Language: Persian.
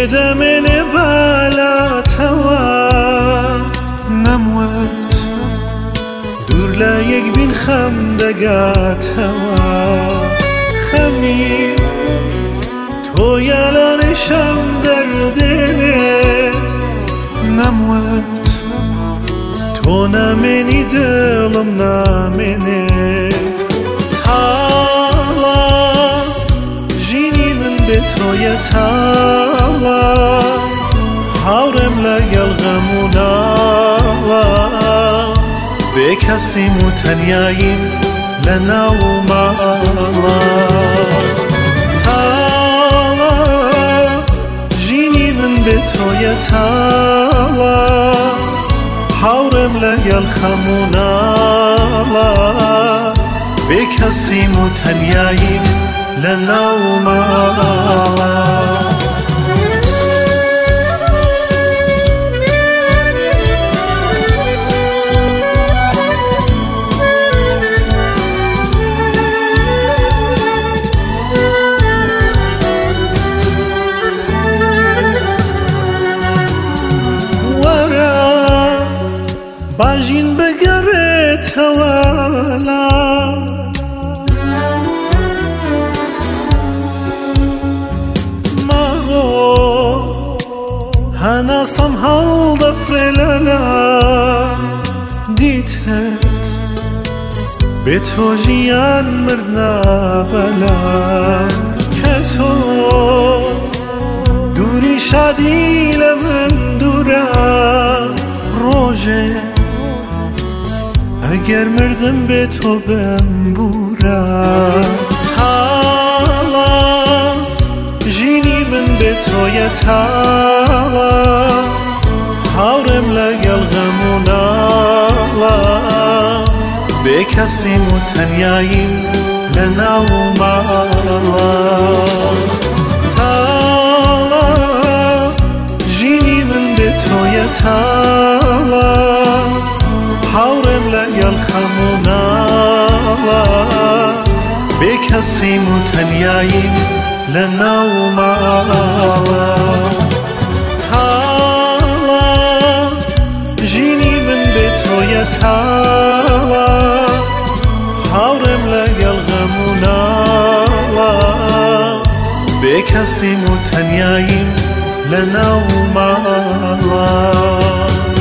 من بالاتوا نموت دور لا یک بین خم دگاتوا خمی تو یلانشم در دل نموت تو نمینی دلم نمینه تالا جینی من به توی تالا حورم لگل غمونالا به کسی متنیاییم لناو مالا تالا جینی من به توی تالا حورم لگل خمونالا به کسی متنیاییم لناو مالا باجین بگره توالا ماغو هنا somehow دفرلالا دیتت به تو جیان مردنا بلا که تو دوری شادی لبن دورا روژه اگر مردم به تو بمبورا تالا جینی من به توی تالا حورم لگل غمونالا به کسی متنیاییم لناو مالا تالا جینی من به توی تالا حورم لگل خمونالا به کسی متنیاییم لناو مالا تالا جینی من به توی تالا حورم لگل غمونالا به کسی متنیاییم لناو مالا